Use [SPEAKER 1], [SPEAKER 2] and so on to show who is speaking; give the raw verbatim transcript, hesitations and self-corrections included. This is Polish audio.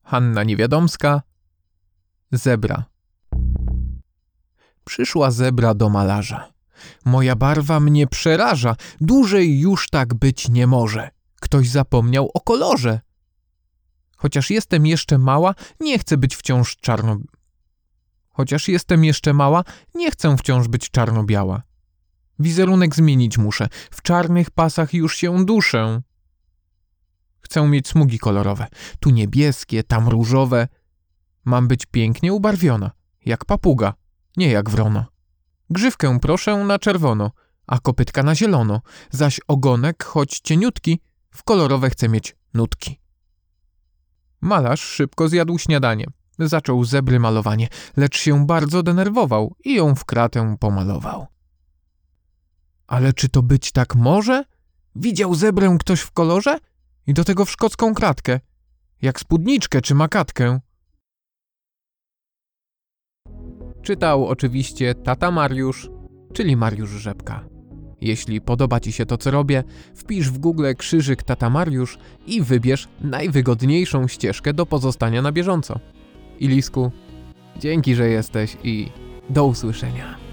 [SPEAKER 1] Hanna Niewiadomska. Zebra. Przyszła zebra do malarza. Moja barwa mnie przeraża, dłużej już tak być nie może. Ktoś zapomniał o kolorze. Chociaż jestem jeszcze mała, nie chcę być wciąż czarno... Chociaż jestem jeszcze mała, nie chcę wciąż być czarno-biała. Wizerunek zmienić muszę, w czarnych pasach już się duszę. Chcę mieć smugi kolorowe, tu niebieskie, tam różowe. Mam być pięknie ubarwiona, jak papuga, nie jak wrona. Grzywkę proszę na czerwono, a kopytka na zielono, zaś ogonek, choć cieniutki, w kolorowe chcę mieć nutki. Malarz szybko zjadł śniadanie. Zaczął zebry malowanie, lecz się bardzo denerwował i ją w kratę pomalował. Ale czy to być tak może? Widział zebrę ktoś w kolorze? I do tego w szkocką kratkę, jak spódniczkę czy makatkę. Czytał oczywiście tata Mariusz, czyli Mariusz Rzepka. Jeśli podoba Ci się to, co robię, wpisz w Google krzyżyk tata Mariusz i wybierz najwygodniejszą ścieżkę do pozostania na bieżąco. Ilisku, dzięki, że jesteś i do usłyszenia.